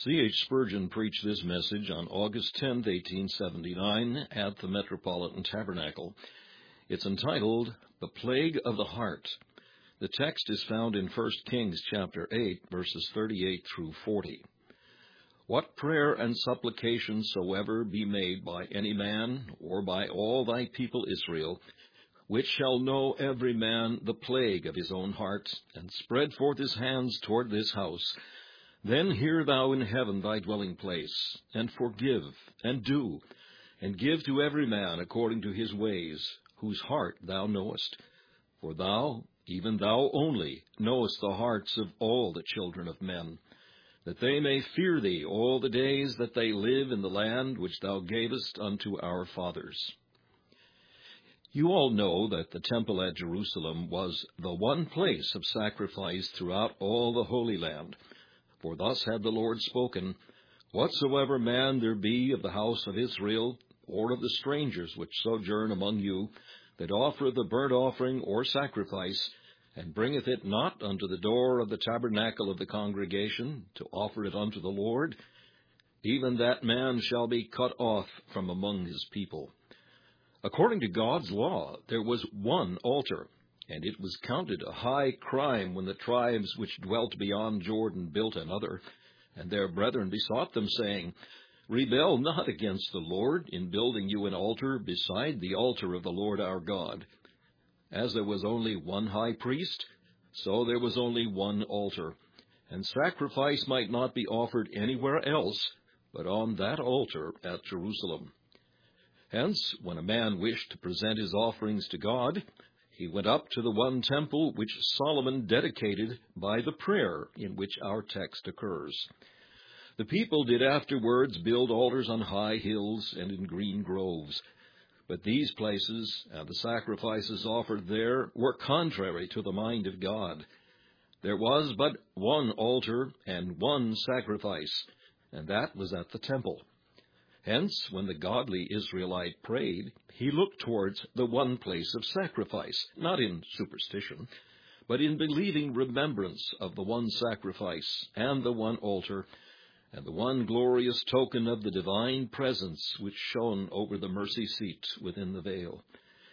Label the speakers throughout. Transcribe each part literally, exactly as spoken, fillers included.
Speaker 1: C H Spurgeon preached this message on August tenth, eighteen seventy-nine, at the Metropolitan Tabernacle. It's entitled, The Plague of the Heart. The text is found in First Kings chapter eight, verses thirty-eight through forty. What prayer and supplication soever be made by any man, or by all thy people Israel, which shall know every man the plague of his own heart, and spread forth his hands toward this house, then hear thou in heaven thy dwelling place, and forgive, and do, and give to every man according to his ways, whose heart thou knowest. For thou, even thou only, knowest the hearts of all the children of men, that they may fear thee all the days that they live in the land which thou gavest unto our fathers. You all know that the temple at Jerusalem was the one place of sacrifice throughout all the Holy Land. For thus had the Lord spoken, Whatsoever man there be of the house of Israel, or of the strangers which sojourn among you, that offereth a burnt offering or sacrifice, and bringeth it not unto the door of the tabernacle of the congregation, to offer it unto the Lord, even that man shall be cut off from among his people. According to God's law, there was one altar, and it was counted a high crime when the tribes which dwelt beyond Jordan built another, and their brethren besought them, saying, Rebel not against the Lord in building you an altar beside the altar of the Lord our God. As there was only one high priest, so there was only one altar, and sacrifice might not be offered anywhere else but on that altar at Jerusalem. Hence, when a man wished to present his offerings to God, he went up to the one temple which Solomon dedicated by the prayer in which our text occurs. The people did afterwards build altars on high hills and in green groves. But these places and the sacrifices offered there were contrary to the mind of God. There was but one altar and one sacrifice, and that was at the temple. Hence, when the godly Israelite prayed, he looked towards the one place of sacrifice, not in superstition, but in believing remembrance of the one sacrifice and the one altar, and the one glorious token of the divine presence which shone over the mercy seat within the veil.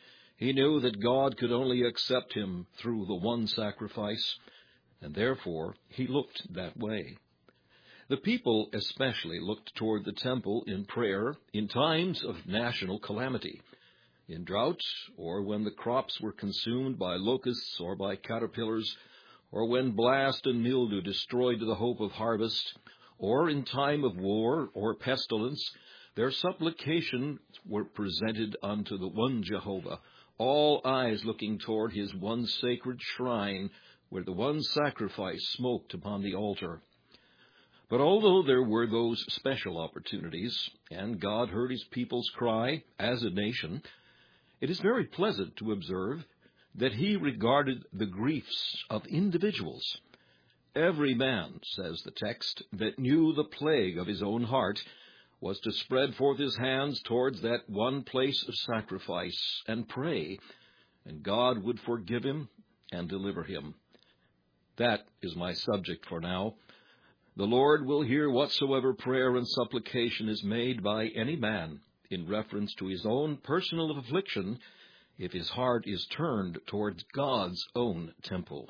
Speaker 1: He knew that God could only accept him through the one sacrifice, and therefore he looked that way. The people especially looked toward the temple in prayer in times of national calamity, in drought, or when the crops were consumed by locusts or by caterpillars, or when blast and mildew destroyed the hope of harvest, or in time of war or pestilence. Their supplications were presented unto the one Jehovah, all eyes looking toward his one sacred shrine, where the one sacrifice smoked upon the altar. But although there were those special opportunities, and God heard his people's cry as a nation, it is very pleasant to observe that he regarded the griefs of individuals. Every man, says the text, that knew the plague of his own heart was to spread forth his hands towards that one place of sacrifice and pray, and God would forgive him and deliver him. That is my subject for now. The Lord will hear whatsoever prayer and supplication is made by any man in reference to his own personal affliction, if his heart is turned towards God's own temple.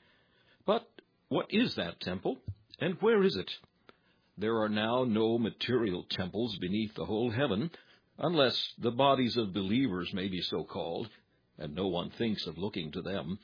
Speaker 1: But what is that temple, and where is it? There are now no material temples beneath the whole heaven, unless the bodies of believers may be so called, and no one thinks of looking to them.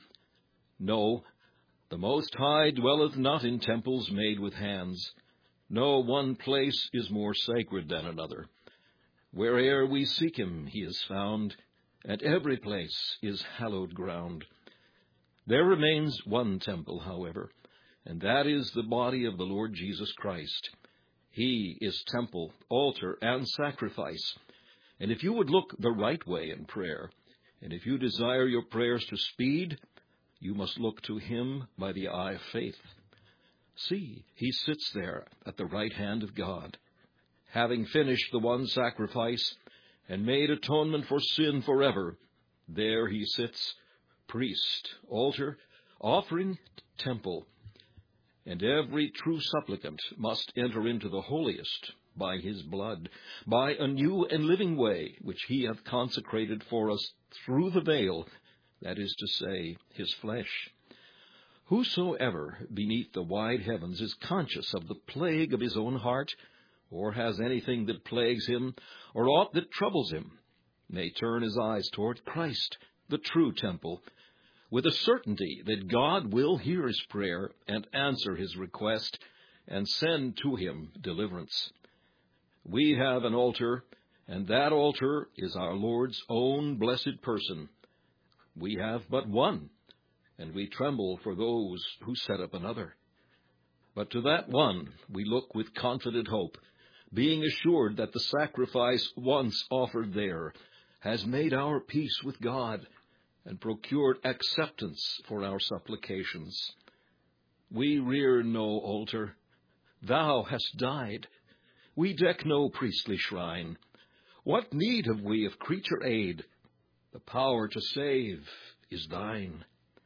Speaker 1: No, the Most High dwelleth not in temples made with hands. No one place is more sacred than another. Where'er we seek him, he is found, and every place is hallowed ground. There remains one temple, however, and that is the body of the Lord Jesus Christ. He is temple, altar, and sacrifice. And if you would look the right way in prayer, and if you desire your prayers to speed, you must look to him by the eye of faith. See, he sits there at the right hand of God, having finished the one sacrifice and made atonement for sin forever. There he sits, priest, altar, offering, temple. and every true supplicant must enter into the holiest by his blood, by a new and living way which he hath consecrated for us through the veil, that is to say, his flesh. Whosoever beneath the wide heavens is conscious of the plague of his own heart, or has anything that plagues him, or aught that troubles him, may turn his eyes toward Christ, the true temple, with a certainty that God will hear his prayer and answer his request, and send to him deliverance. We have an altar, and that altar is our Lord's own blessed person. We have but one, and we tremble for those who set up another. But to that one we look with confident hope, being assured that the sacrifice once offered there has made our peace with God and procured acceptance for our supplications. We rear no altar. Thou hast died. We deck no priestly shrine. What need have we of creature aid? The power to save is thine.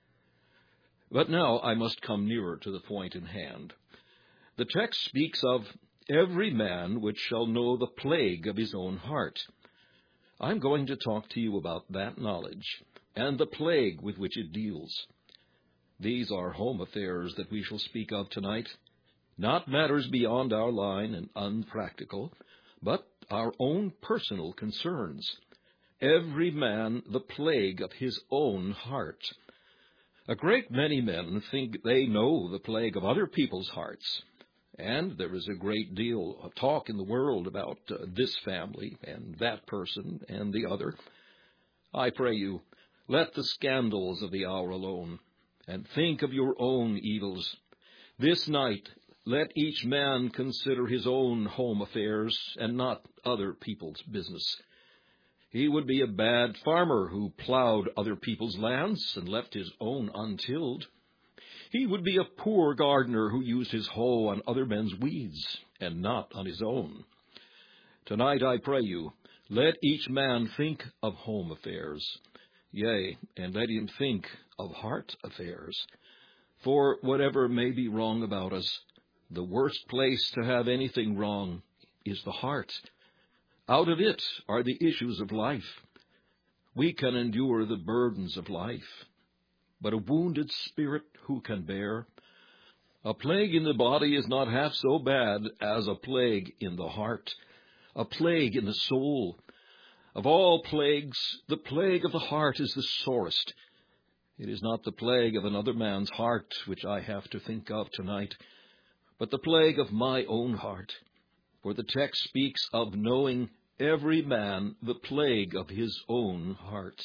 Speaker 1: But now I must come nearer to the point in hand. The text speaks of every man which shall know the plague of his own heart. I'm going to talk to you about that knowledge and the plague with which it deals. These are home affairs that we shall speak of tonight, not matters beyond our line and unpractical, but our own personal concerns. Every man the plague of his own heart. A great many men think they know the plague of other people's hearts, and there is a great deal of talk in the world about uh, this family and that person and the other. I pray you, let the scandals of the hour alone, and think of your own evils. This night, let each man consider his own home affairs, and not other people's business. He would be a bad farmer who plowed other people's lands and left his own untilled. He would be a poor gardener who used his hoe on other men's weeds, and not on his own. Tonight, I pray you, let each man think of home affairs. Yea, and let him think of heart affairs. For whatever may be wrong about us, the worst place to have anything wrong is the heart. Out of it are the issues of life. We can endure the burdens of life, but a wounded spirit who can bear? A plague in the body is not half so bad as a plague in the heart, a plague in the soul. Of all plagues, the plague of the heart is the sorest. It is not the plague of another man's heart which I have to think of tonight, but the plague of my own heart. For the text speaks of knowing every man the plague of his own heart.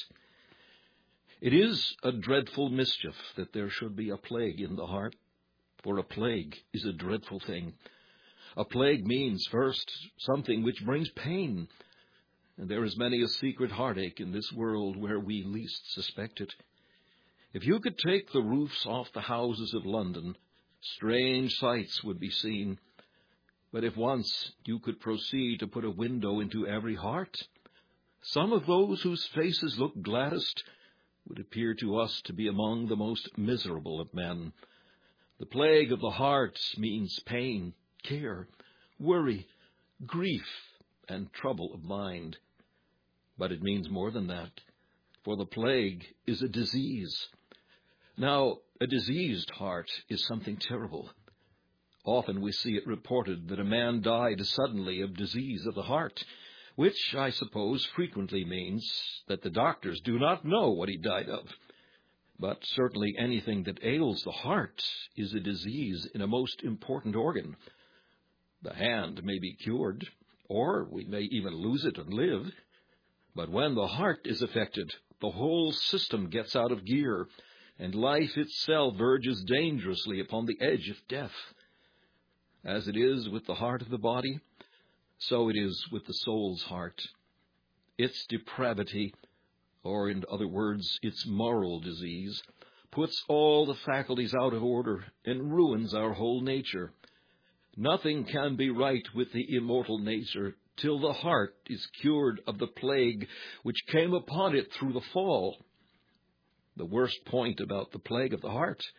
Speaker 1: It is a dreadful mischief that there should be a plague in the heart, for a plague is a dreadful thing. A plague means, first, something which brings pain. And there is many a secret heartache in this world where we least suspect it. If you could take the roofs off the houses of London, strange sights would be seen. But if once you could proceed to put a window into every heart, some of those whose faces look gladdest would appear to us to be among the most miserable of men. The plague of the heart means pain, care, worry, grief, and trouble of mind. But it means more than that, for the plague is a disease. Now, a diseased heart is something terrible. Often we see it reported that a man died suddenly of disease of the heart, which I suppose frequently means that the doctors do not know what he died of. But certainly anything that ails the heart is a disease in a most important organ. The hand may be cured, or we may even lose it and live. But when the heart is affected, the whole system gets out of gear, and life itself verges dangerously upon the edge of death. As it is with the heart of the body, so it is with the soul's heart. Its depravity, or in other words, its moral disease, puts all the faculties out of order and ruins our whole nature. Nothing can be right with the immortal nature till the heart is cured of the plague which came upon it through the fall. The worst point about the plague of the heart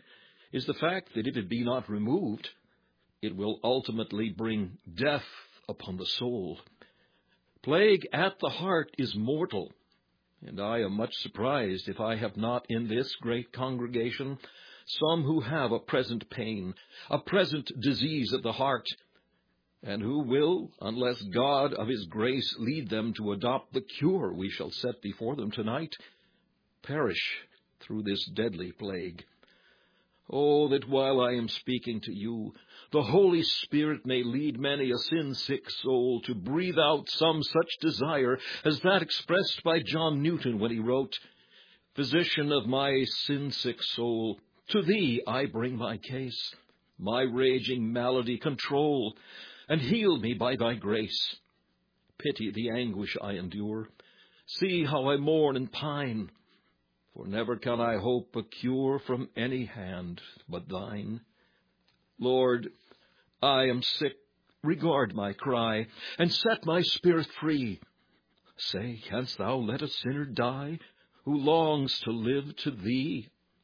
Speaker 1: is the fact that if it be not removed, it will ultimately bring death upon the soul. Plague at the heart is mortal, and I am much surprised if I have not in this great congregation some who have a present pain, a present disease of the heart, and who will, unless God of his grace lead them to adopt the cure we shall set before them tonight, perish through this deadly plague. Oh, that while I am speaking to you, the Holy Spirit may lead many a sin-sick soul to breathe out some such desire as that expressed by John Newton when he wrote, "Physician of my sin-sick soul, to thee I bring my case. My raging malady control, and heal me by thy grace. Pity the anguish I endure. See how I mourn and pine. For never can I hope a cure from any hand but thine. Lord, I am sick, regard my cry, and set my spirit free. Say, canst thou let a sinner die, who longs to live to thee?"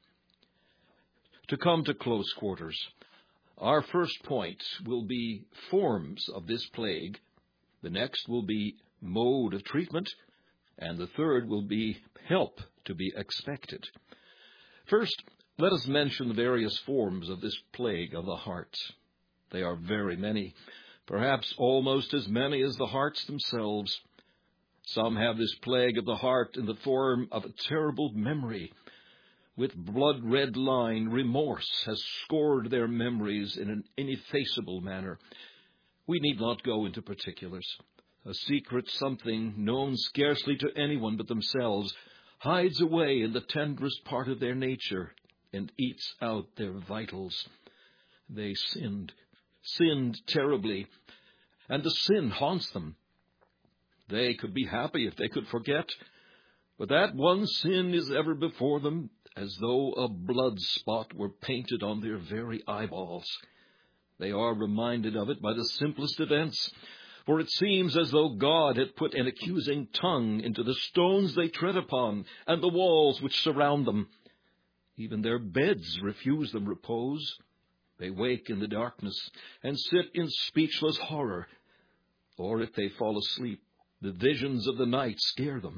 Speaker 1: To come to close quarters, our first point will be forms of this plague, the next will be mode of treatment, and the third will be help to be expected. First, let us mention the various forms of this plague of the heart. They are very many, perhaps almost as many as the hearts themselves. Some have this plague of the heart in the form of a terrible memory. With blood-red line, remorse has scored their memories in an ineffaceable manner. We need not go into particulars. A secret something known scarcely to anyone but themselves hides away in the tenderest part of their nature and eats out their vitals. They sinned, sinned terribly, and the sin haunts them. They could be happy if they could forget, but that one sin is ever before them, as though a blood spot were painted on their very eyeballs. They are reminded of it by the simplest events, for it seems as though God had put an accusing tongue into the stones they tread upon and the walls which surround them. Even their beds refuse them repose. They wake in the darkness and sit in speechless horror. Or if they fall asleep, the visions of the night scare them.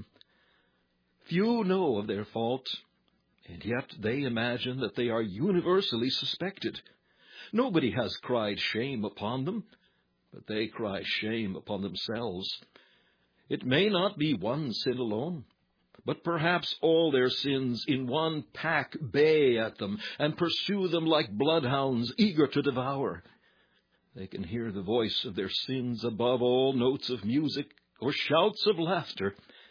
Speaker 1: Few know of their fault, and yet they imagine that they are universally suspected. Nobody has cried shame upon them, but they cry shame upon themselves. It may not be one sin alone, but perhaps all their sins in one pack bay at them and pursue them like bloodhounds eager to devour. They can hear the voice of their sins above all notes of music or shouts of laughter.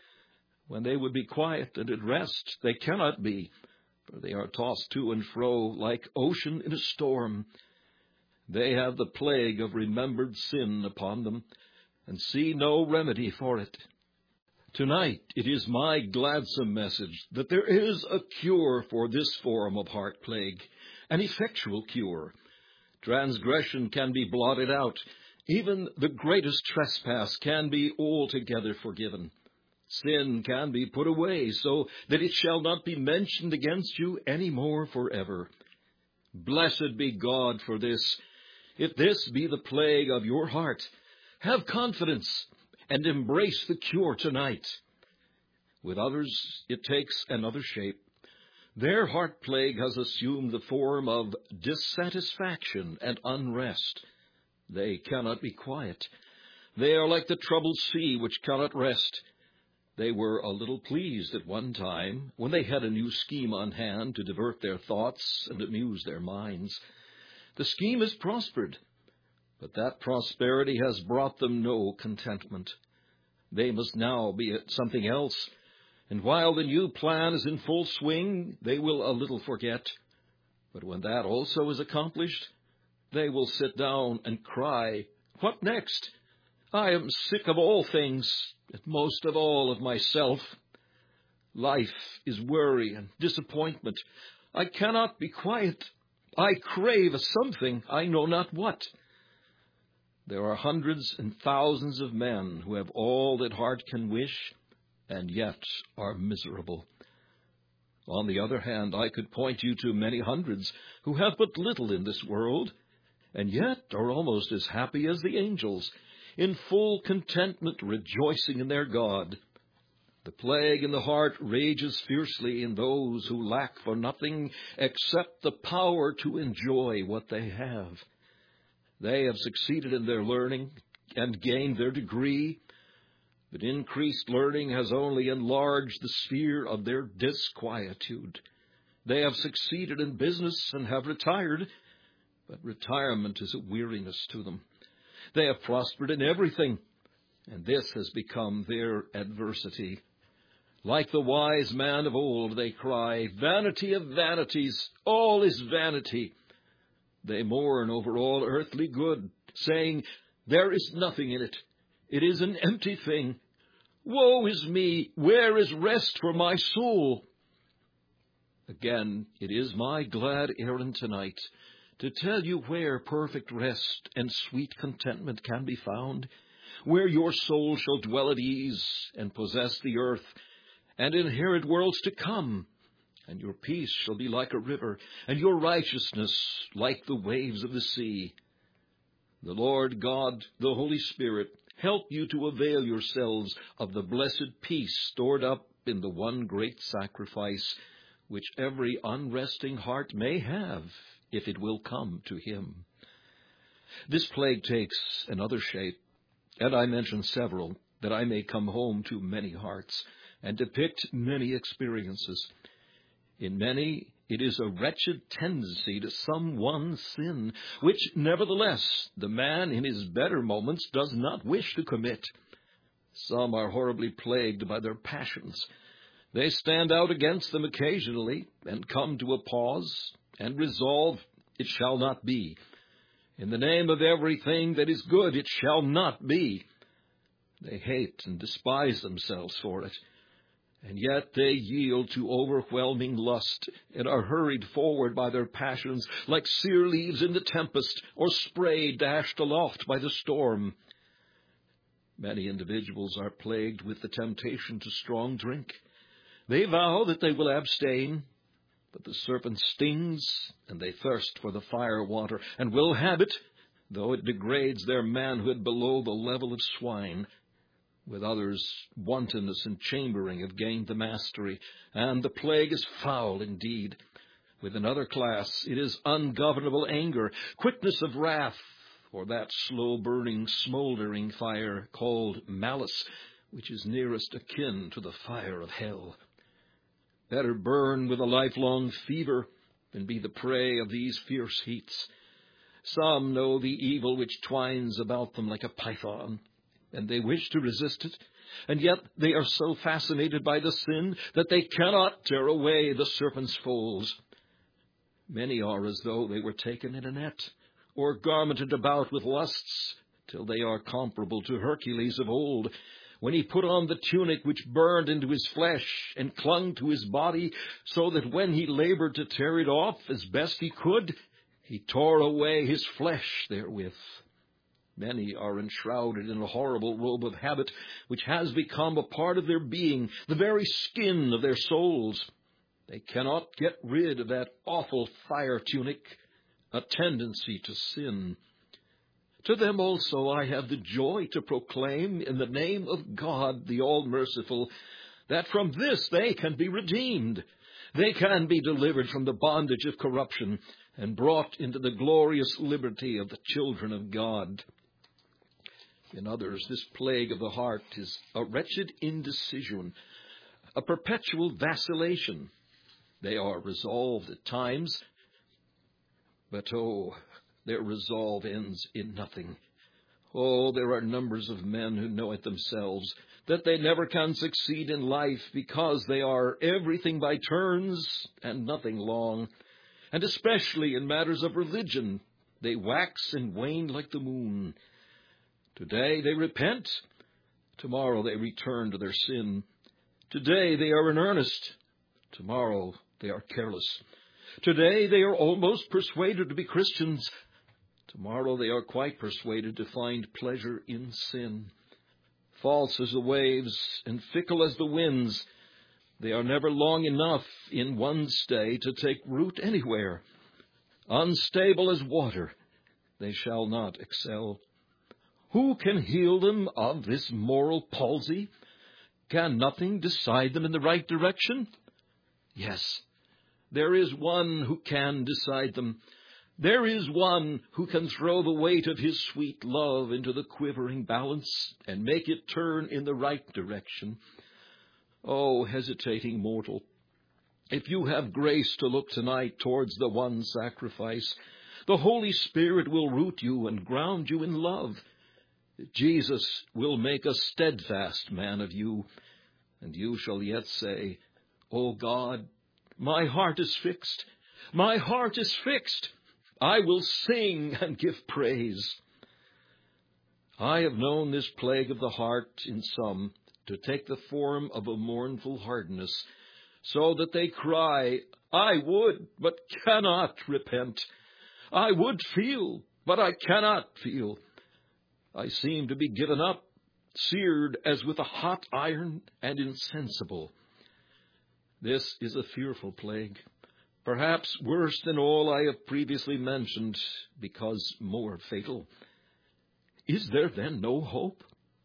Speaker 1: When they would be quiet and at rest, they cannot be, for they are tossed to and fro like ocean in a storm. They have the plague of remembered sin upon them, and see no remedy for it. Tonight it is my gladsome message that there is a cure for this form of heart plague, an effectual cure. Transgression can be blotted out. Even the greatest trespass can be altogether forgiven. Sin can be put away so that it shall not be mentioned against you any more forever. Blessed be God for this. If this be the plague of your heart, have confidence and embrace the cure tonight. With others, it takes another shape. Their heart plague has assumed the form of dissatisfaction and unrest. They cannot be quiet. They are like the troubled sea which cannot rest. They were a little pleased at one time when they had a new scheme on hand to divert their thoughts and amuse their minds. The scheme has prospered, but that prosperity has brought them no contentment. They must now be at something else, and while the new plan is in full swing, they will a little forget. But when that also is accomplished, they will sit down and cry, "What next? I am sick of all things, and most of all of myself. Life is worry and disappointment. I cannot be quiet. I crave a something, I know not what." There are hundreds and thousands of men who have all that heart can wish, and yet are miserable. On the other hand, I could point you to many hundreds who have but little in this world, and yet are almost as happy as the angels, in full contentment, rejoicing in their God. The plague in the heart rages fiercely in those who lack for nothing except the power to enjoy what they have. They have succeeded in their learning and gained their degree, but increased learning has only enlarged the sphere of their disquietude. They have succeeded in business and have retired, but retirement is a weariness to them. They have prospered in everything, and this has become their adversity. Like the wise man of old, they cry, "Vanity of vanities, all is vanity." They mourn over all earthly good, saying, "There is nothing in it. It is an empty thing. Woe is me! Where is rest for my soul?" Again, it is my glad errand tonight to tell you where perfect rest and sweet contentment can be found, where your soul shall dwell at ease and possess the earth and inherit worlds to come, and your peace shall be like a river, and your righteousness like the waves of the sea. The Lord God, the Holy Spirit, help you to avail yourselves of the blessed peace stored up in the one great sacrifice, which every unresting heart may have, if it will come to him. This plague takes another shape, and I mention several, that I may come home to many hearts, and depict many experiences. In many, it is a wretched tendency to some one sin, which, nevertheless, the man in his better moments does not wish to commit. Some are horribly plagued by their passions. They stand out against them occasionally, and come to a pause, and resolve, "It shall not be. In the name of everything that is good, it shall not be." They hate and despise themselves for it, and yet they yield to overwhelming lust and are hurried forward by their passions like sere leaves in the tempest or spray dashed aloft by the storm. Many individuals are plagued with the temptation to strong drink. They vow that they will abstain, but the serpent stings, and they thirst for the fire water, and will have it, though it degrades their manhood below the level of swine. With others, wantonness and chambering have gained the mastery, and the plague is foul indeed. With another class, it is ungovernable anger, quickness of wrath, or that slow-burning, smoldering fire called malice, which is nearest akin to the fire of hell. Better burn with a lifelong fever than be the prey of these fierce heats. Some know the evil which twines about them like a python, and they wish to resist it, and yet they are so fascinated by the sin that they cannot tear away the serpent's folds. Many are as though they were taken in a net, or garmented about with lusts, till they are comparable to Hercules of old, when he put on the tunic which burned into his flesh and clung to his body, so that when he labored to tear it off as best he could, he tore away his flesh therewith. Many are enshrouded in a horrible robe of habit, which has become a part of their being, the very skin of their souls. They cannot get rid of that awful fire tunic, a tendency to sin. To them also I have the joy to proclaim, in the name of God the All-Merciful, that from this they can be redeemed. They can be delivered from the bondage of corruption and brought into the glorious liberty of the children of God. In others, this plague of the heart is a wretched indecision, a perpetual vacillation. They are resolved at times, but oh, their resolve ends in nothing. Oh, there are numbers of men who know it themselves, that they never can succeed in life because they are everything by turns and nothing long. And especially in matters of religion, they wax and wane like the moon. Today they repent, tomorrow they return to their sin. Today they are in earnest, tomorrow they are careless. Today they are almost persuaded to be Christians, tomorrow they are quite persuaded to find pleasure in sin. False as the waves and fickle as the winds, They are never long enough in one stay to take root anywhere. Unstable as water, they shall not excel. Who can heal them of this moral palsy? Can nothing decide them in the right direction? Yes, there is one who can decide them. There is one who can throw the weight of his sweet love into the quivering balance and make it turn in the right direction. Oh, hesitating mortal, if you have grace to look tonight towards the one sacrifice, the Holy Spirit will root you and ground you in love. Jesus will make a steadfast man of you, and you shall yet say, O God, my heart is fixed, my heart is fixed. I will sing and give praise. I have known this plague of the heart in some to take the form of a mournful hardness, so that they cry, I would, but cannot repent. I would feel, but I cannot feel. I seem to be given up, seared as with a hot iron, and insensible. This is a fearful plague, perhaps worse than all I have previously mentioned, because more fatal. Is there then no hope?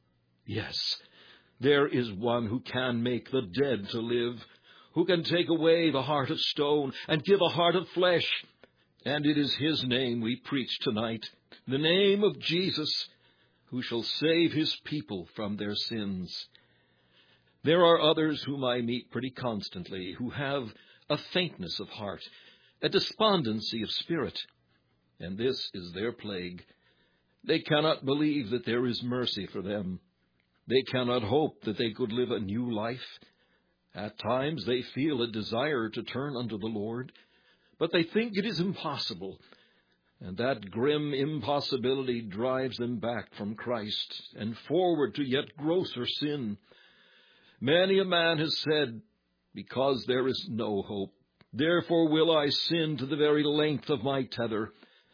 Speaker 1: Yes, there is one who can make the dead to live, who can take away the heart of stone and give a heart of flesh. And it is his name we preach tonight, the name of Jesus, who shall save his people from their sins. There are others whom I meet pretty constantly, who have a faintness of heart, a despondency of spirit, and this is their plague. They cannot believe that there is mercy for them. They cannot hope that they could live a new life. At times they feel a desire to turn unto the Lord, but they think it is impossible, and that grim impossibility drives them back from Christ and forward to yet grosser sin. Many a man has said, because there is no hope, therefore will I sin to the very length of my tether.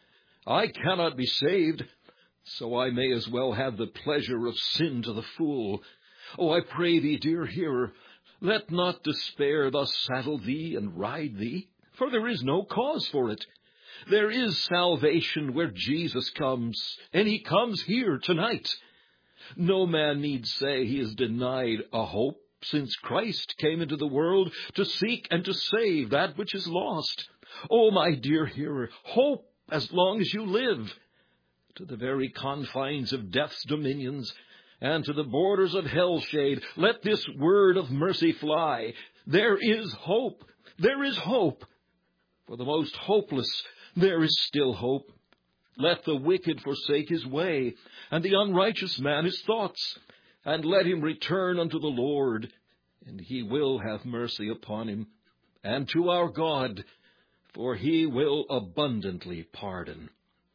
Speaker 1: I cannot be saved, so I may as well have the pleasure of sin to the full. Oh, I pray thee, dear hearer, let not despair thus saddle thee and ride thee, for there is no cause for it. There is salvation where Jesus comes, and he comes here tonight. No man need say he is denied a hope, since Christ came into the world to seek and to save that which is lost. Oh, my dear hearer, hope as long as you live. To the very confines of death's dominions, and to the borders of hell's shade, let this word of mercy fly. There is hope. There is hope. For the most hopeless, there is still hope. Let the wicked forsake his way, and the unrighteous man his thoughts, and let him return unto the Lord, and he will have mercy upon him, and to our God, for he will abundantly pardon.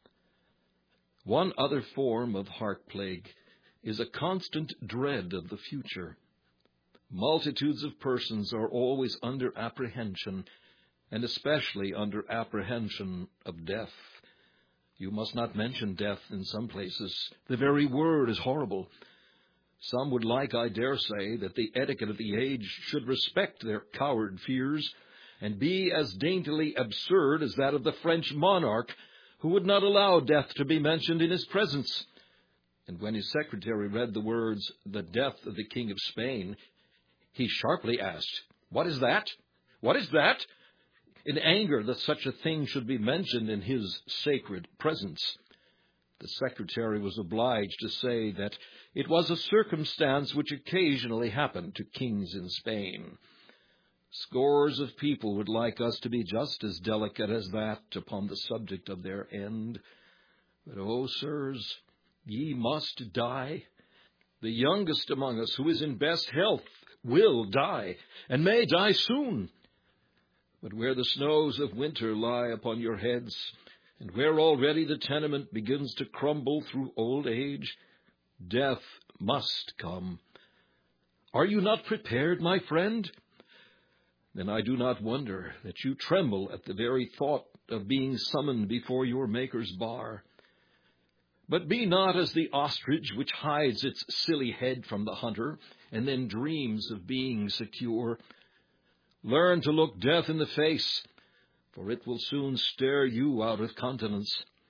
Speaker 1: One other form of heart plague is a constant dread of the future. Multitudes of persons are always under apprehension, and especially under apprehension of death. You must not mention death in some places. The very word is horrible. Some would like, I dare say, that the etiquette of the age should respect their coward fears, and be as daintily absurd as that of the French monarch, who would not allow death to be mentioned in his presence. And when his secretary read the words, the death of the King of Spain, he sharply asked, What is that? What is that? In anger that such a thing should be mentioned in his sacred presence. The secretary was obliged to say that it was a circumstance which occasionally happened to kings in Spain. Scores of people would like us to be just as delicate as that upon the subject of their end. But, oh, sirs, ye must die. The youngest among us, who is in best health, will die, and may die soon. But where the snows of winter lie upon your heads, and where already the tenement begins to crumble through old age, death must come. Are you not prepared, my friend? Then I do not wonder that you tremble at the very thought of being summoned before your Maker's bar. But be not as the ostrich which hides its silly head from the hunter, and then dreams of being secure. Learn to look death in the face, for it will soon stare you out of countenance.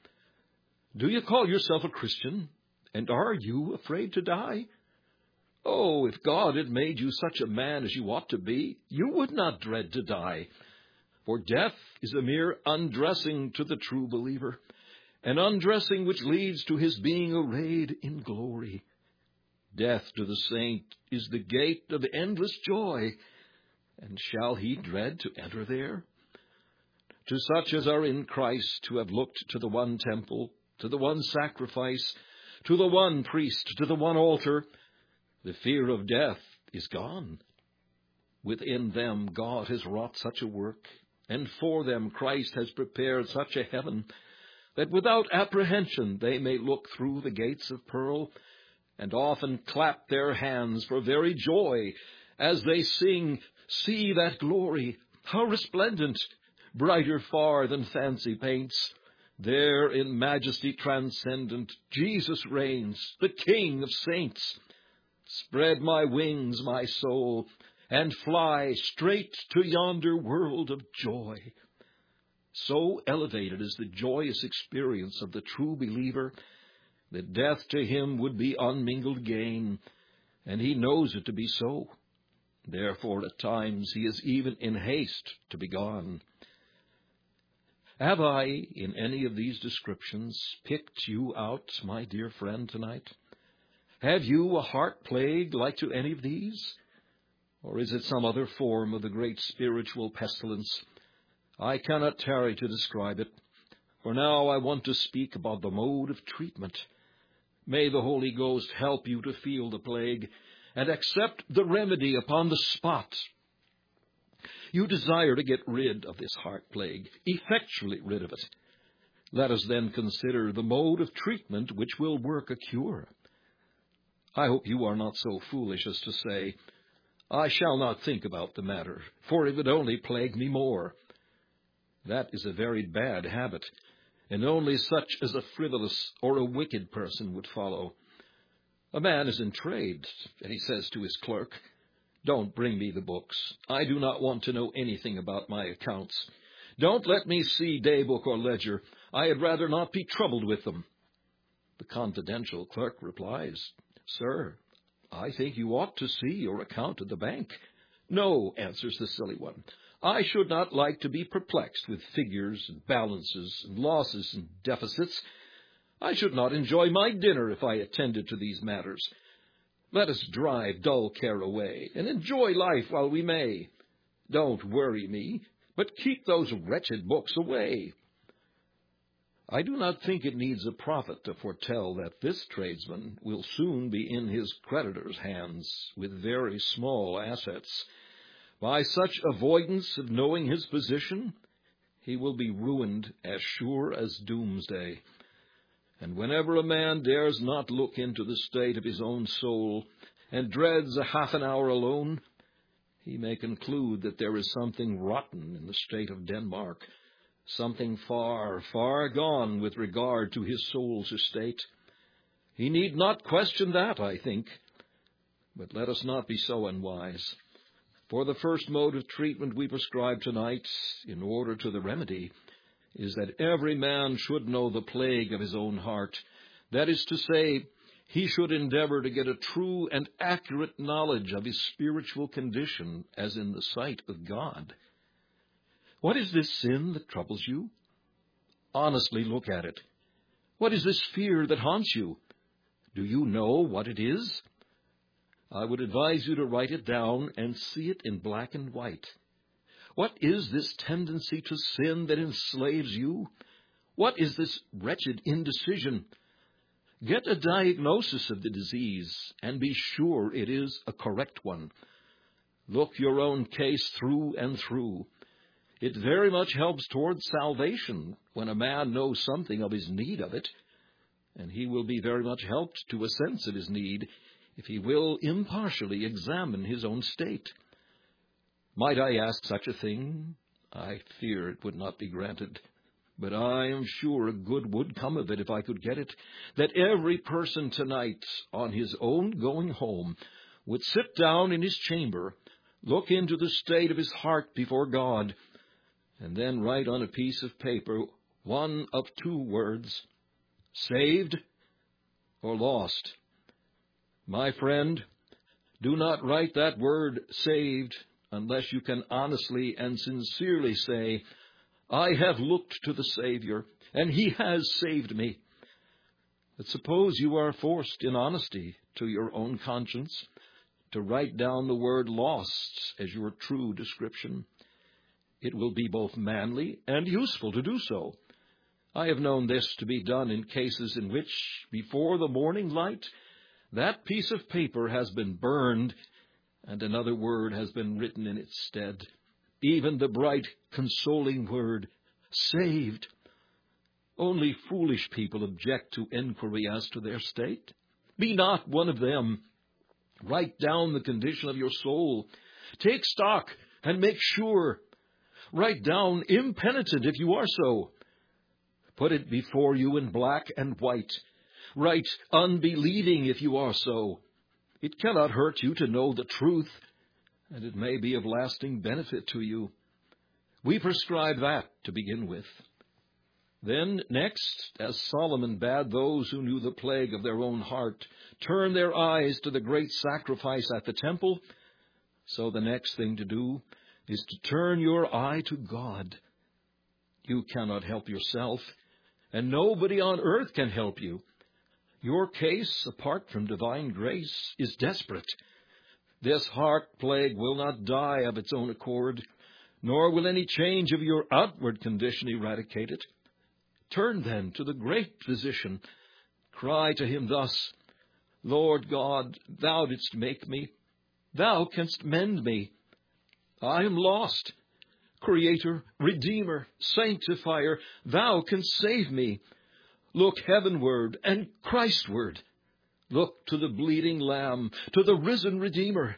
Speaker 1: Do you call yourself a Christian, and are you afraid to die? Oh, if God had made you such a man as you ought to be, you would not dread to die. For death is a mere undressing to the true believer, an undressing which leads to his being arrayed in glory. Death to the saint is the gate of endless joy, and shall he dread to enter there? To such as are in Christ, who have looked to the one temple, to the one sacrifice, to the one priest, to the one altar, the fear of death is gone. Within them God has wrought such a work, and for them Christ has prepared such a heaven, that without apprehension they may look through the gates of pearl, and often clap their hands for very joy, as they sing, "See that glory, how resplendent, brighter far than fancy paints. There in majesty transcendent, Jesus reigns, the King of saints. Spread my wings, my soul, and fly straight to yonder world of joy." So elevated is the joyous experience of the true believer that death to him would be unmingled gain, and he knows it to be so. Therefore, at times, he is even in haste to be gone. Have I, in any of these descriptions, picked you out, my dear friend, tonight? Have you a heart plague like to any of these? Or is it some other form of the great spiritual pestilence? I cannot tarry to describe it, for now I want to speak about the mode of treatment. May the Holy Ghost help you to feel the plague and accept the remedy upon the spot. You desire to get rid of this heart plague, effectually rid of it. Let us then consider the mode of treatment which will work a cure. I hope you are not so foolish as to say, "I shall not think about the matter, for it would only plague me more." That is a very bad habit, and only such as a frivolous or a wicked person would follow. A man is in trade, and he says to his clerk, "Don't bring me the books. I do not want to know anything about my accounts. Don't let me see daybook or ledger. I had rather not be troubled with them." The confidential clerk replies, "Sir, I think you ought to see your account at the bank." "No," answers the silly one, "I should not like to be perplexed with figures and balances and losses and deficits. I should not enjoy my dinner if I attended to these matters. Let us drive dull care away and enjoy life while we may. Don't worry me, but keep those wretched books away." I do not think it needs a prophet to foretell that this tradesman will soon be in his creditor's hands with very small assets. By such avoidance of knowing his position, he will be ruined as sure as doomsday. And whenever a man dares not look into the state of his own soul and dreads a half an hour alone, he may conclude that there is something rotten in the state of Denmark, something far, far gone with regard to his soul's estate. He need not question that, I think. But let us not be so unwise. For the first mode of treatment we prescribe tonight, in order to the remedy, is that every man should know the plague of his own heart. That is to say, he should endeavor to get a true and accurate knowledge of his spiritual condition as in the sight of God. What is this sin that troubles you? Honestly look at it. What is this fear that haunts you? Do you know what it is? I would advise you to write it down and see it in black and white. What is this tendency to sin that enslaves you? What is this wretched indecision? Get a diagnosis of the disease and be sure it is a correct one. Look your own case through and through. It very much helps toward salvation when a man knows something of his need of it, and he will be very much helped to a sense of his need if he will impartially examine his own state. Might I ask such a thing? I fear it would not be granted, but I am sure a good would come of it if I could get it, that every person tonight on his own going home would sit down in his chamber, Look into the state of his heart before God, and then write on a piece of paper one of two words, saved or lost. My friend, do not write that word saved unless you can honestly and sincerely say, I have looked to the Savior, and he has saved me. But suppose you are forced in honesty to your own conscience to write down the word lost as your true description. It will be both manly and useful to do so. I have known this to be done in cases in which, before the morning light, that piece of paper has been burned and another word has been written in its stead, even the bright, consoling word, saved. Only foolish people object to inquiry as to their state. Be not one of them. Write down the condition of your soul. Take stock and make sure. Write down impenitent if you are so. Put it before you in black and white. Write unbelieving if you are so. It cannot hurt you to know the truth, and it may be of lasting benefit to you. We prescribe that to begin with. Then next, as Solomon bade those who knew the plague of their own heart turn their eyes to the great sacrifice at the temple, so the next thing to do is to turn your eye to God. You cannot help yourself, and nobody on earth can help you. Your case, apart from divine grace, is desperate. This heart plague will not die of its own accord, nor will any change of your outward condition eradicate it. Turn then to the great physician. Cry to him thus, Lord God, thou didst make me. Thou canst mend me. I am lost. Creator, Redeemer, Sanctifier, thou canst save me. Look heavenward and Christward. Look to the bleeding Lamb, to the risen Redeemer.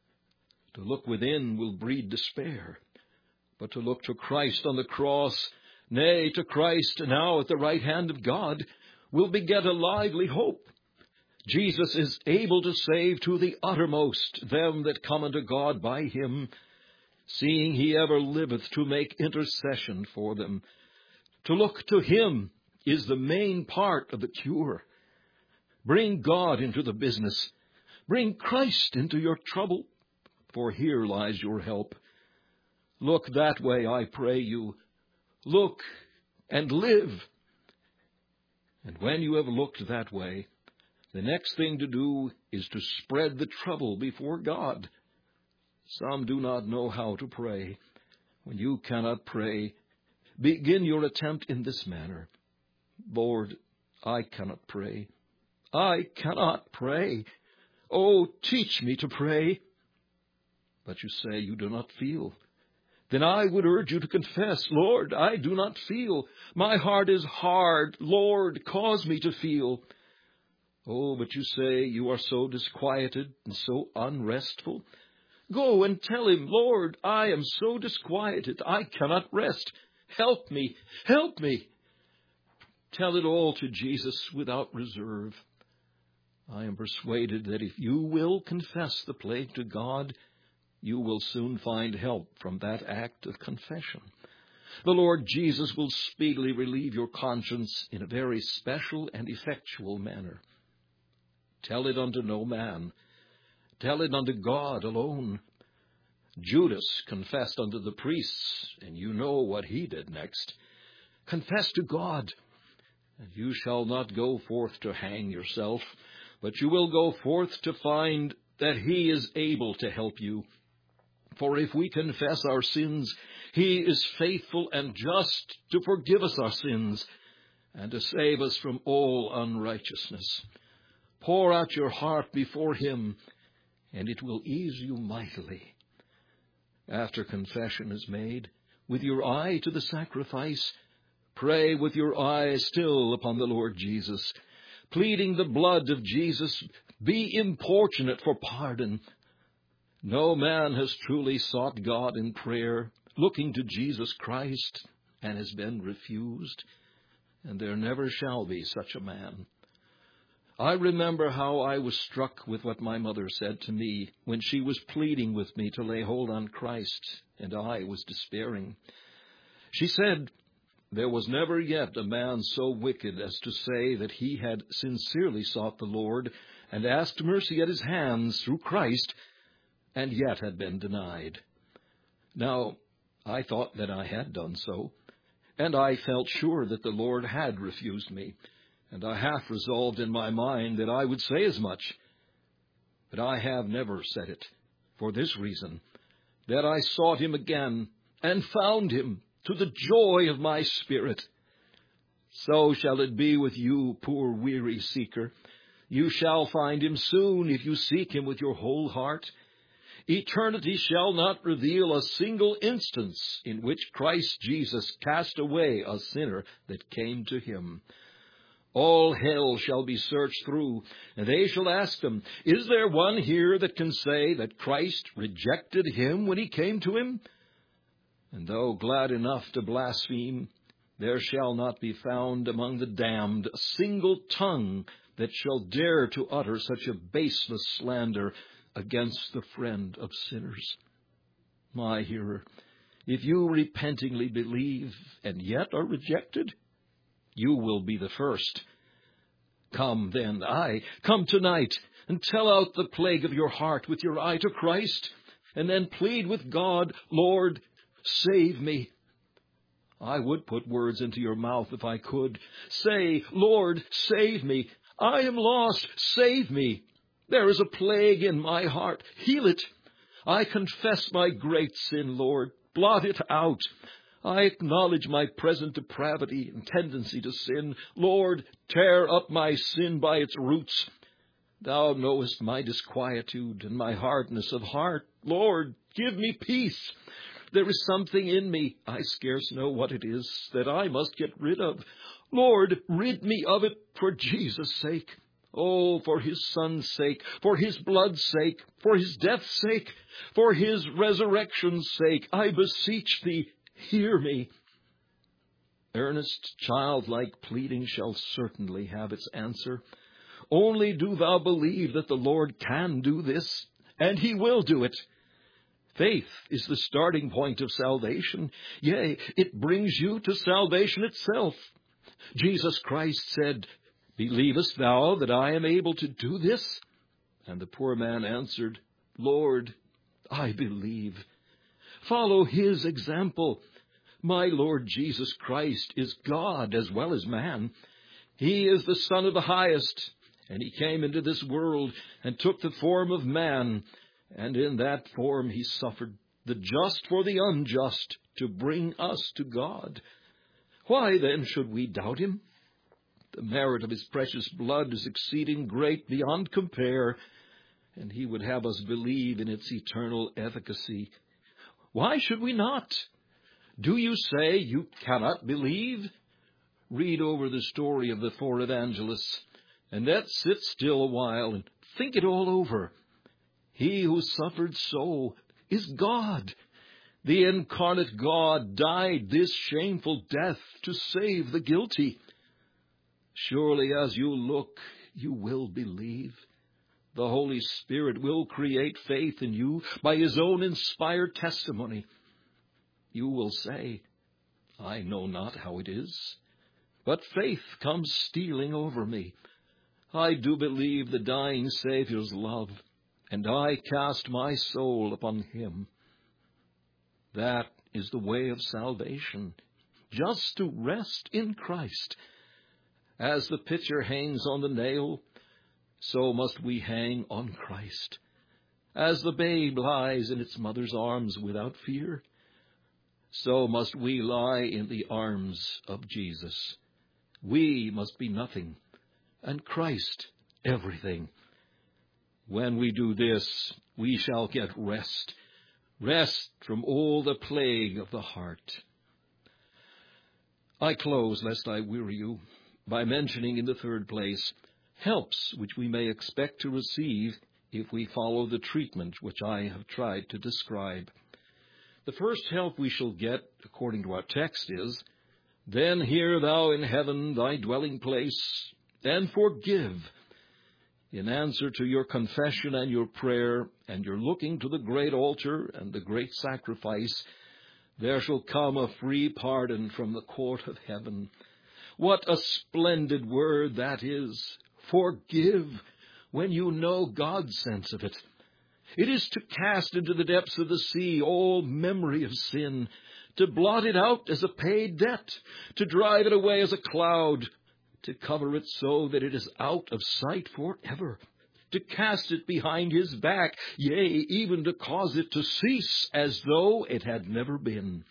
Speaker 1: To look within will breed despair, but to look to Christ on the cross, nay, to Christ now at the right hand of God, will beget a lively hope. Jesus is able to save to the uttermost them that come unto God by him, seeing he ever liveth to make intercession for them. To look to him is the main part of the cure. Bring God into the business. Bring Christ into your trouble, for here lies your help. Look that way, I pray you. Look and live. And when you have looked that way, the next thing to do is to spread the trouble before God. Some do not know how to pray. When you cannot pray, begin your attempt in this manner. Lord, I cannot pray. I cannot pray. Oh, teach me to pray. But you say you do not feel. Then I would urge you to confess, Lord, I do not feel. My heart is hard. Lord, cause me to feel. Oh, but you say you are so disquieted and so unrestful. Go and tell him, Lord, I am so disquieted, I cannot rest. Help me, help me. Tell it all to Jesus without reserve. I am persuaded that if you will confess the plague to God, you will soon find help from that act of confession. The Lord Jesus will speedily relieve your conscience in a very special and effectual manner. Tell it unto no man. Tell it unto God alone. Judas confessed unto the priests, and you know what he did next. Confess to God, and you shall not go forth to hang yourself, but you will go forth to find that he is able to help you. For if we confess our sins, he is faithful and just to forgive us our sins and to save us from all unrighteousness. Pour out your heart before him, and it will ease you mightily. After confession is made, with your eye to the sacrifice, pray with your eye still upon the Lord Jesus, pleading the blood of Jesus. Be importunate for pardon. No man has truly sought God in prayer, looking to Jesus Christ, and has been refused, and there never shall be such a man. I remember how I was struck with what my mother said to me when she was pleading with me to lay hold on Christ, and I was despairing. She said, "There was never yet a man so wicked as to say that he had sincerely sought the Lord and asked mercy at his hands through Christ, and yet had been denied." Now, I thought that I had done so, and I felt sure that the Lord had refused me, and I half resolved in my mind that I would say as much. But I have never said it, for this reason, that I sought him again, and found him, to the joy of my spirit. So shall it be with you, poor weary seeker. You shall find him soon, if you seek him with your whole heart. Eternity shall not reveal a single instance in which Christ Jesus cast away a sinner that came to him. All hell shall be searched through, and they shall ask them, "Is there one here that can say that Christ rejected him when he came to him?" And though glad enough to blaspheme, there shall not be found among the damned a single tongue that shall dare to utter such a baseless slander against the friend of sinners. My hearer, if you repentingly believe and yet are rejected, you will be the first. Come then, aye, come tonight, and tell out the plague of your heart with your eye to Christ, and then plead with God, "Lord, save me." I would put words into your mouth if I could. Say, "Lord, save me. I am lost. Save me. There is a plague in my heart. Heal it. I confess my great sin, Lord. Blot it out. I acknowledge my present depravity and tendency to sin. Lord, tear up my sin by its roots. Thou knowest my disquietude and my hardness of heart. Lord, give me peace. There is something in me, I scarce know what it is, that I must get rid of. Lord, rid me of it for Jesus' sake. Oh, for his Son's sake, for his blood's sake, for his death's sake, for his resurrection's sake, I beseech thee, hear me." Earnest, childlike pleading shall certainly have its answer. Only do thou believe that the Lord can do this, and he will do it. Faith is the starting point of salvation. Yea, it brings you to salvation itself. Jesus Christ said, "Believest thou that I am able to do this?" And the poor man answered, "Lord, I believe." Follow his example. My Lord Jesus Christ is God as well as man. He is the Son of the Highest, and he came into this world and took the form of man, and in that form he suffered, the just for the unjust, to bring us to God. Why then should we doubt him? The merit of his precious blood is exceeding great beyond compare, and he would have us believe in its eternal efficacy. Why should we not? Do you say you cannot believe? Read over the story of the four evangelists, and then sit still a while and think it all over. He who suffered so is God. The incarnate God died this shameful death to save the guilty. Surely as you look, you will believe. The Holy Spirit will create faith in you by his own inspired testimony. You will say, "I know not how it is, but faith comes stealing over me. I do believe the dying Savior's love, and I cast my soul upon him." That is the way of salvation, just to rest in Christ. As the pitcher hangs on the nail, so must we hang on Christ. As the babe lies in its mother's arms without fear, so must we lie in the arms of Jesus. We must be nothing, and Christ everything. When we do this, we shall get rest, rest from all the plague of the heart. I close, lest I weary you, by mentioning in the third place helps which we may expect to receive if we follow the treatment which I have tried to describe. The first help we shall get, according to our text, is, "Then hear thou in heaven thy dwelling place, and forgive, in answer to your confession and your prayer, and you're looking to the great altar and the great sacrifice, there shall come a free pardon from the court of heaven. What a splendid word that is! Forgive, when you know God's sense of it. It is to cast into the depths of the sea all memory of sin, to blot it out as a paid debt, to drive it away as a cloud, to cover it so that it is out of sight forever, to cast it behind his back, yea, even to cause it to cease as though it had never been.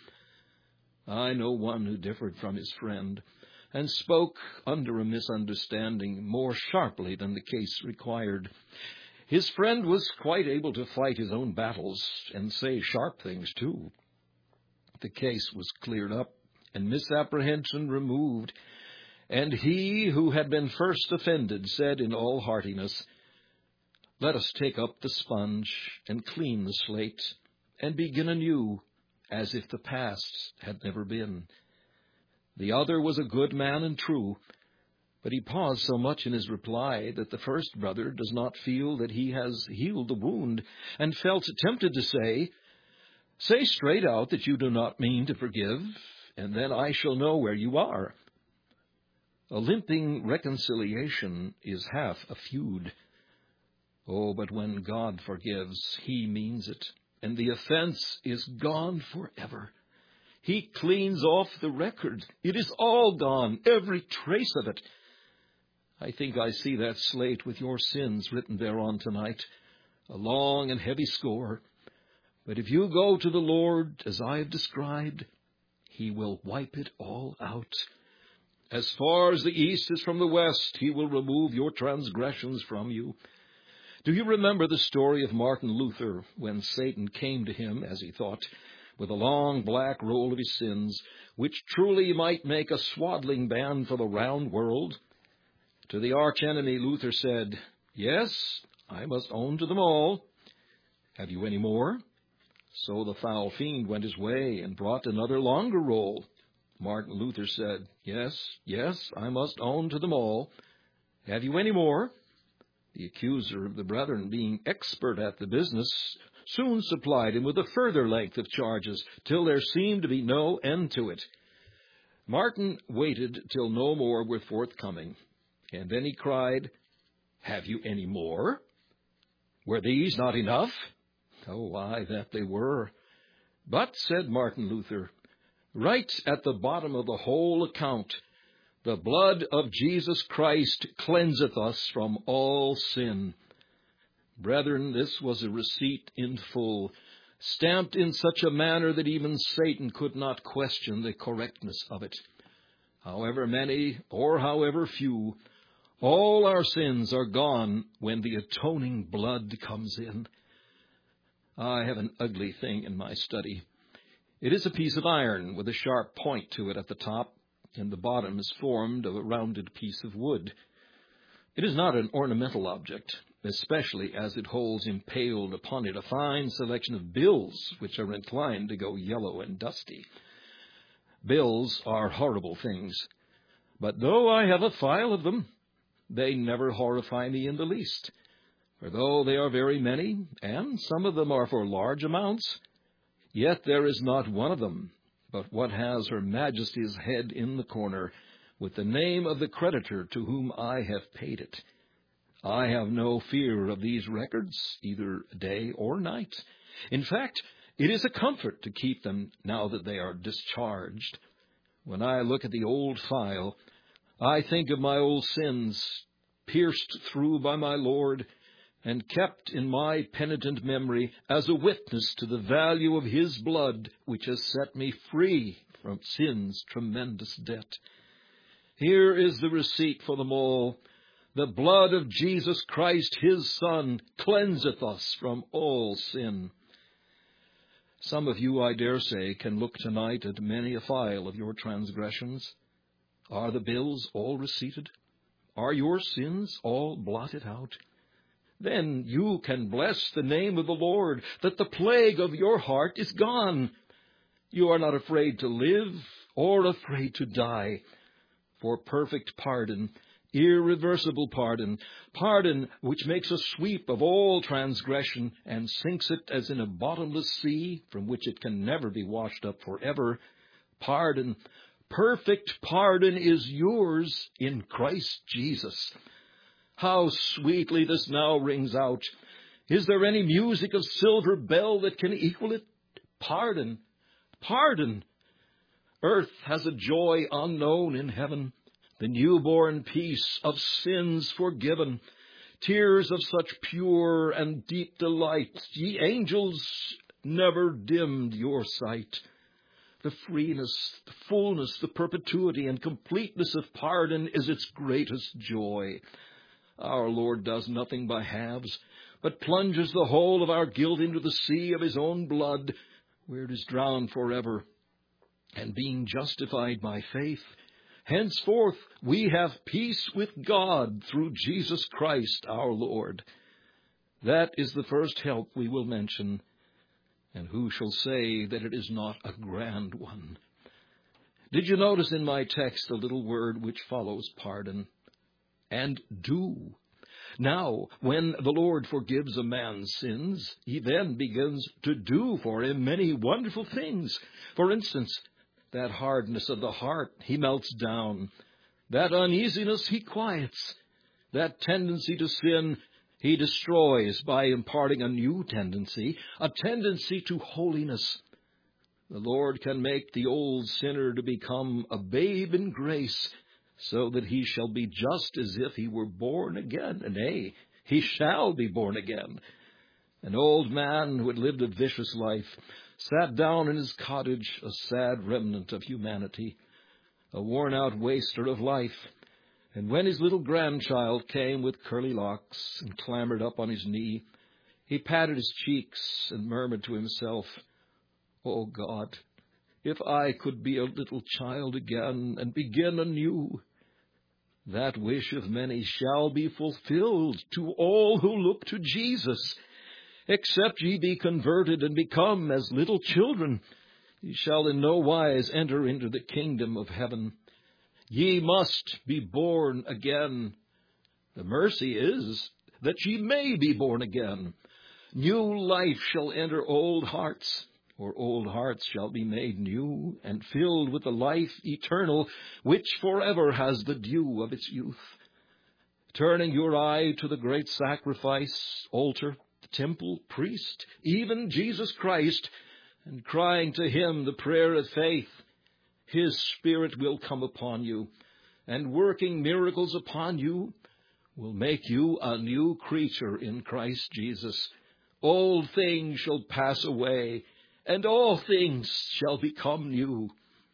Speaker 1: I know one who differed from his friend, and spoke under a misunderstanding more sharply than the case required. His friend was quite able to fight his own battles and say sharp things, too. The case was cleared up and misapprehension removed, and he who had been first offended said in all heartiness, "Let us take up the sponge and clean the slate and begin anew, as if the past had never been." The other was a good man and true, but he paused so much in his reply that the first brother does not feel that he has healed the wound, and felt tempted to say, "Say straight out that you do not mean to forgive, and then I shall know where you are." A limping reconciliation is half a feud. Oh, but when God forgives, he means it, and the offense is gone forever. He cleans off the record. It is all gone, every trace of it. I think I see that slate with your sins written thereon tonight, a long and heavy score. But if you go to the Lord as I have described, he will wipe it all out. As far as the east is from the west, he will remove your transgressions from you. Do you remember the story of Martin Luther, when Satan came to him, as he thought, with a long black roll of his sins, which truly might make a swaddling band for the round world? To the archenemy, Luther said, "Yes, I must own to them all. Have you any more?" So the foul fiend went his way and brought another longer roll. Martin Luther said, "Yes, yes, I must own to them all. Have you any more?" The accuser of the brethren, being expert at the business, soon supplied him with a further length of charges, till there seemed to be no end to it. Martin waited till no more were forthcoming, and then he cried, "Have you any more? Were these not enough?" Oh, aye, that they were. "But," said Martin Luther, "right at the bottom of the whole account, the blood of Jesus Christ cleanseth us from all sin." Brethren, this was a receipt in full, stamped in such a manner that even Satan could not question the correctness of it. However many or however few, all our sins are gone when the atoning blood comes in. I have an ugly thing in my study. It is a piece of iron with a sharp point to it at the top, and the bottom is formed of a rounded piece of wood. It is not an ornamental object, especially as it holds impaled upon it a fine selection of bills, which are inclined to go yellow and dusty. Bills are horrible things, but though I have a file of them, they never horrify me in the least. For though they are very many, and some of them are for large amounts, yet there is not one of them but what has Her Majesty's head in the corner, with the name of the creditor to whom I have paid it. I have no fear of these records, either day or night. In fact, it is a comfort to keep them now that they are discharged. When I look at the old file, I think of my old sins, pierced through by my Lord, and kept in my penitent memory as a witness to the value of his blood, which has set me free from sin's tremendous debt. Here is the receipt for them all. The blood of Jesus Christ, his Son, cleanseth us from all sin. Some of you, I dare say, can look tonight at many a file of your transgressions. Are the bills all receipted? Are your sins all blotted out? Then you can bless the name of the Lord, that the plague of your heart is gone. You are not afraid to live or afraid to die, for perfect pardon irreversible pardon, pardon which makes a sweep of all transgression and sinks it as in a bottomless sea from which it can never be washed up forever. Pardon, perfect pardon is yours in Christ Jesus. How sweetly this now rings out. Is there any music of silver bell that can equal it? Pardon, pardon. Earth has a joy unknown in heaven, the newborn peace of sins forgiven, tears of such pure and deep delight, ye angels never dimmed your sight. The freeness, the fullness, the perpetuity and completeness of pardon is its greatest joy. Our Lord does nothing by halves, but plunges the whole of our guilt into the sea of his own blood, where it is drowned forever. And being justified by faith, henceforth we have peace with God through Jesus Christ our Lord. That is the first help we will mention, and who shall say that it is not a grand one? Did you notice in my text the little word which follows pardon? And do. Now, when the Lord forgives a man's sins, he then begins to do for him many wonderful things. For instance, that hardness of the heart he melts down. That uneasiness he quiets. That tendency to sin he destroys by imparting a new tendency, a tendency to holiness. The Lord can make the old sinner to become a babe in grace, so that he shall be just as if he were born again. And nay, he shall be born again. An old man who had lived a vicious life sat down in his cottage, a sad remnant of humanity, a worn-out waster of life. And when his little grandchild came with curly locks and clambered up on his knee, he patted his cheeks and murmured to himself, "Oh God, if I could be a little child again and begin anew." That wish of many shall be fulfilled to all who look to Jesus. Except ye be converted and become as little children, ye shall in no wise enter into the kingdom of heaven. Ye must be born again. The mercy is that ye may be born again. New life shall enter old hearts, or old hearts shall be made new and filled with the life eternal, which forever has the dew of its youth. Turning your eye to the great sacrifice, altar, temple, priest, even Jesus Christ, and crying to him the prayer of faith, his Spirit will come upon you, and working miracles upon you, will make you a new creature in Christ Jesus. Old things shall pass away, and all things shall become new.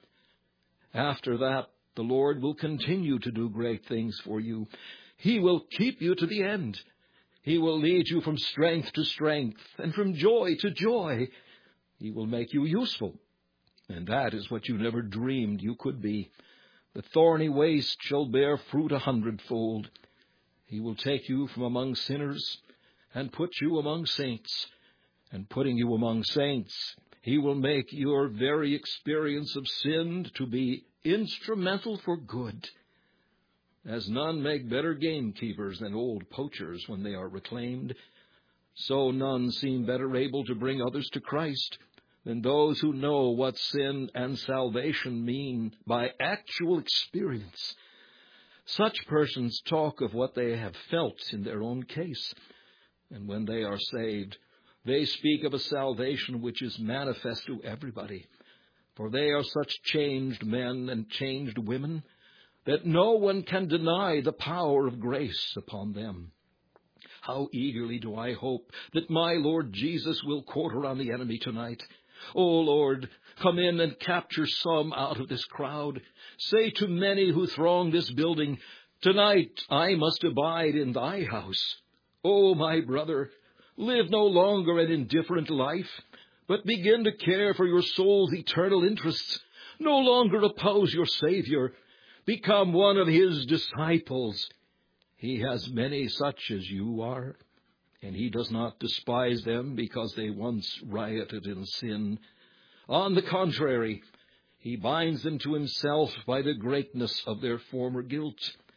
Speaker 1: After that, the Lord will continue to do great things for you. He will keep you to the end. He will lead you from strength to strength and from joy to joy. He will make you useful, and that is what you never dreamed you could be. The thorny waste shall bear fruit a hundredfold. He will take you from among sinners and put you among saints. And putting you among saints, he will make your very experience of sin to be instrumental for good. As none make better gamekeepers than old poachers when they are reclaimed, so none seem better able to bring others to Christ than those who know what sin and salvation mean by actual experience. Such persons talk of what they have felt in their own case, and when they are saved, they speak of a salvation which is manifest to everybody, for they are such changed men and changed women that no one can deny the power of grace upon them. How eagerly do I hope that my Lord Jesus will quarter on the enemy tonight. O Lord, come in and capture some out of this crowd. Say to many who throng this building, "Tonight I must abide in thy house." O my brother, live no longer an indifferent life, but begin to care for your soul's eternal interests. No longer oppose your Savior. Become one of his disciples. He has many such as you are, and he does not despise them because they once rioted in sin. On the contrary, he binds them to himself by the greatness of their former guilt.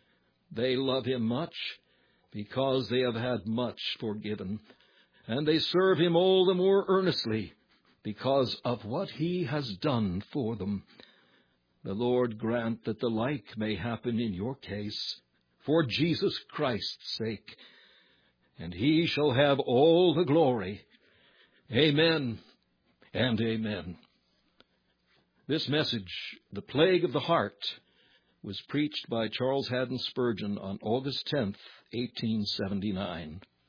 Speaker 1: They love him much because they have had much forgiven, and they serve him all the more earnestly because of what he has done for them. The Lord grant that the like may happen in your case, for Jesus Christ's sake, and he shall have all the glory. Amen and amen. This message, The Plague of the Heart, was preached by Charles Haddon Spurgeon on August tenth, eighteen seventy-nine.